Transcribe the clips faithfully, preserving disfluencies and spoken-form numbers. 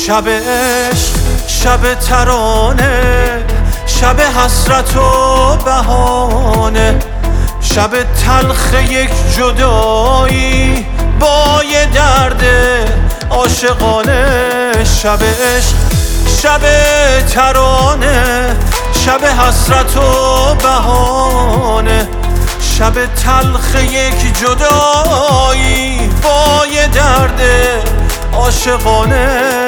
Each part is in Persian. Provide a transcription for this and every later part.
شب عشق، شب ترانه، شب حسرت و بهانه، شب تلخ یک جدایی با یه درد عاشقانه. شب عشق، شب ترانه، شب حسرت و بهانه، شب تلخ یک جدایی با یه درد عاشقانه.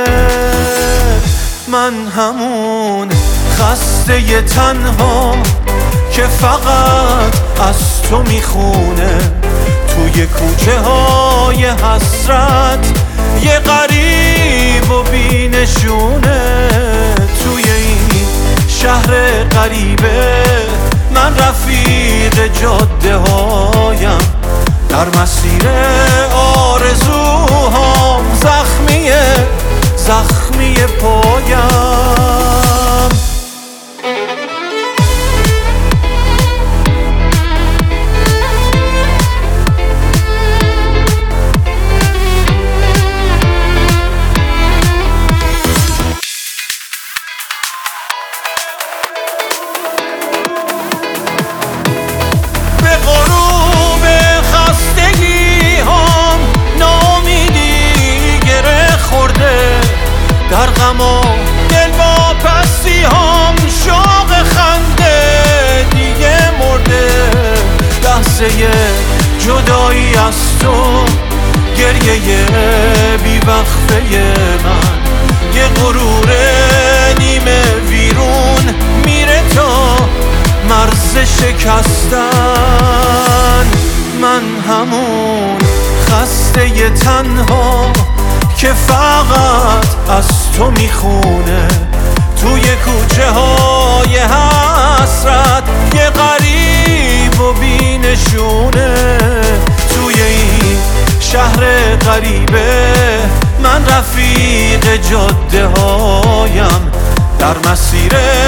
من همون خسته تنها که فقط از تو میخونه، توی کوچه های حسرت یه غریب و بی نشونه. توی این شهر غریبه من رفیق جاده هایم، در مسیر آرزوهام زخمیه زخمی پایم. در غم و دل با پستی هم شوق خنده دیگه مرده. لحظه جدایی از تو، گریه بی وقفه من، یه غرور نیمه ویرون میره تا مرز شکستن. من همون خسته تنها که فقط از تو میخونه، توی کوچه های حسرت یه غریب و بی نشونه. توی این شهر غریبه من رفیق جاده هایم، در مسیر